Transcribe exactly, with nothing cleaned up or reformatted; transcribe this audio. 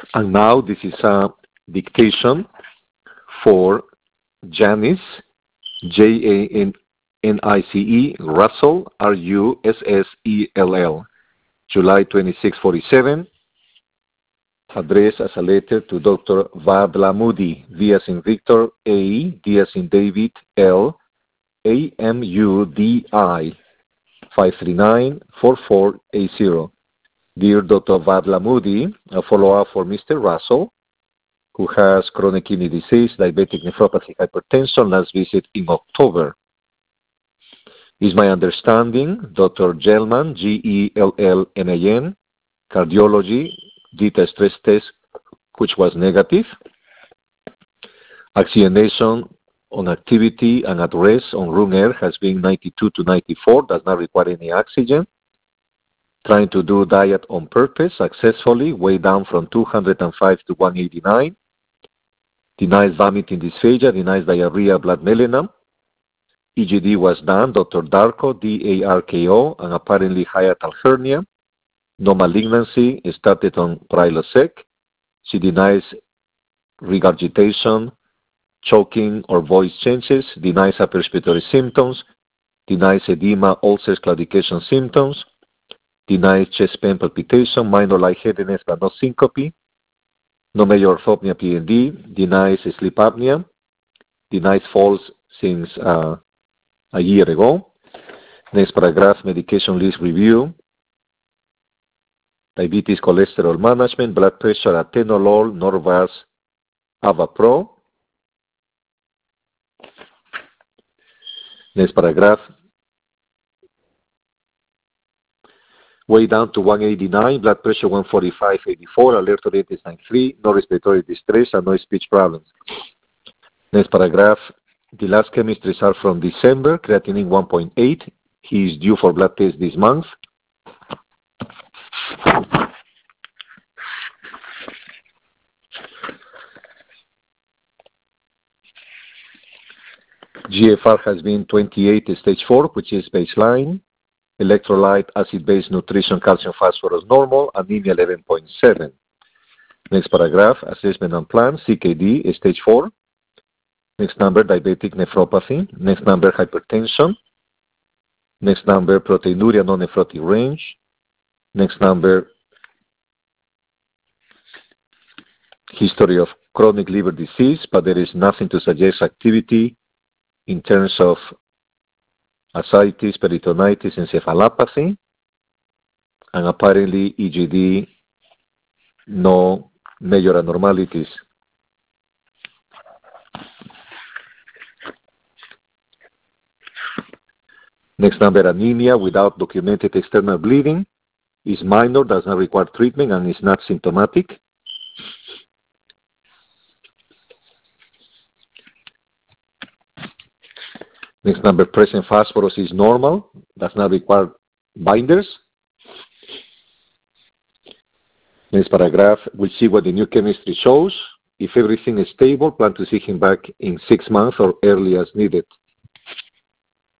And now this is a dictation for Janice, J A N I C E, Russell, R U S S E L L, July twenty-sixth, forty-seven, addressed as a letter to Doctor Vablamudi, V as in Victor, A, D as in David, L, A M U D I, five three nine, four four eight zero. Dear Doctor Vablamudi, a follow-up for Mister Russell, who has chronic kidney disease, diabetic nephropathy, hypertension, last visit in October. Is my understanding, Doctor Gellman, G E L L M A N, cardiology, did a stress test, which was negative. Oxygenation on activity and at rest on room air has been ninety-two to ninety-four, does not require any oxygen. Trying to do diet on purpose successfully, way down from two hundred five to one eighty-nine. Denies vomiting dysphagia, denies diarrhea, blood melanum. E G D was done, Doctor Darko, D A R K O, and apparently hiatal hernia. No malignancy, started on Prilosec. She denies regurgitation, choking, or voice changes, denies upper respiratory symptoms, denies edema, ulcers, claudication symptoms, denies chest pain, palpitation, minor lightheadedness, but no syncope, no major orthopnea, P N D, denies sleep apnea, denies falls since uh, a year ago. Next paragraph, medication list review. Diabetes, cholesterol management, blood pressure, atenolol, Norvasc, Avapro. Next paragraph. Way down to one eighty-nine, blood pressure one forty-five eighty-four, alert to rate is ninety-three, no respiratory distress, and no speech problems. Next paragraph. The last chemistries are from December, creatinine one point eight. He is due for blood test this month. G F R has been twenty-eight, stage four, which is baseline. Electrolyte, acid-base nutrition, calcium, phosphorus normal, anemia eleven point seven. Next paragraph, assessment and plan, C K D, stage four. Next number, diabetic nephropathy. Next number, hypertension. Next number, proteinuria, non-nephrotic range. Next number, history of chronic liver disease, but there is nothing to suggest activity in terms of ascites, peritonitis, encephalopathy, and apparently E G D, no major abnormalities. Next number, anemia without documented external bleeding, is minor, does not require treatment, and is not symptomatic. Next number, present phosphorus is normal, does not require binders. Next paragraph, we'll see what the new chemistry shows. If everything is stable, plan to see him back in six months or early as needed.